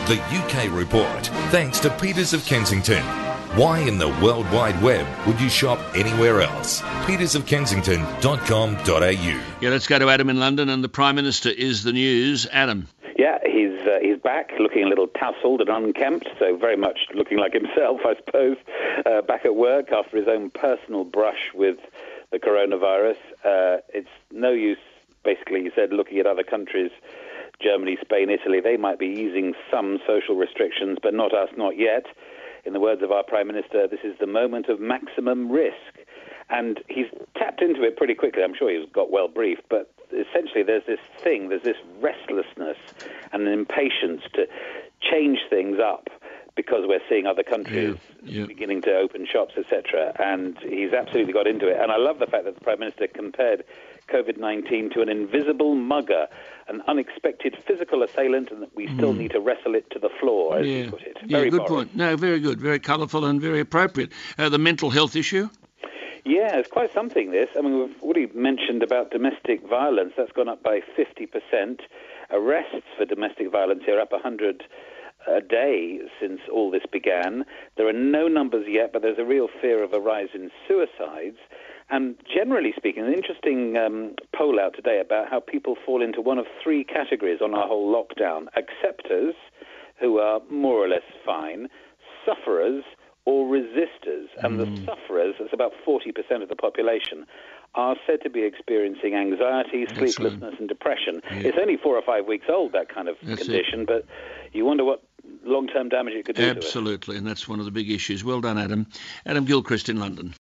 The UK Report, thanks to Peters of Kensington. Why in the World Wide Web would you shop anywhere else? petersofkensington.com.au. Yeah, let's go to Adam in London, and the Prime Minister is the news. Adam. Yeah, he's back, looking a little tousled and unkempt, so very much looking like himself, I suppose, back at work after his own personal brush with the coronavirus. It's no use, basically, he said, looking at other countries, Germany, Spain, Italy. They might be easing some social restrictions, but not us, not yet. In the words of our Prime Minister, this is the moment of maximum risk. And he's tapped into it pretty quickly. I'm sure he's got well briefed, but essentially there's this restlessness and an impatience to change things up because we're seeing other countries beginning to open shops, etc. And he's absolutely got into it. And I love the fact that the Prime Minister compared COVID-19 to an invisible mugger, an unexpected physical assailant, and that we still need to wrestle it to the floor, as he put it. Very good Boris. point. No, very good, very colourful and very appropriate. The mental health issue? Yeah, it's quite something, this. I mean, we've already mentioned about domestic violence. That's gone up by 50%. Arrests for domestic violence are up 100 a day since all this began. There are no numbers yet, but there's a real fear of a rise in suicides. And generally speaking, an interesting poll out today about how people fall into one of three categories on our whole lockdown. Acceptors, who are more or less fine, sufferers, or resistors. And the sufferers, that's about 40% of the population, are said to be experiencing anxiety, sleeplessness, and depression. Yeah. It's only 4 or 5 weeks old, that kind of condition, but you wonder what long-term damage it could do to us. Absolutely, and that's one of the big issues. Well done, Adam. Adam Gilchrist in London.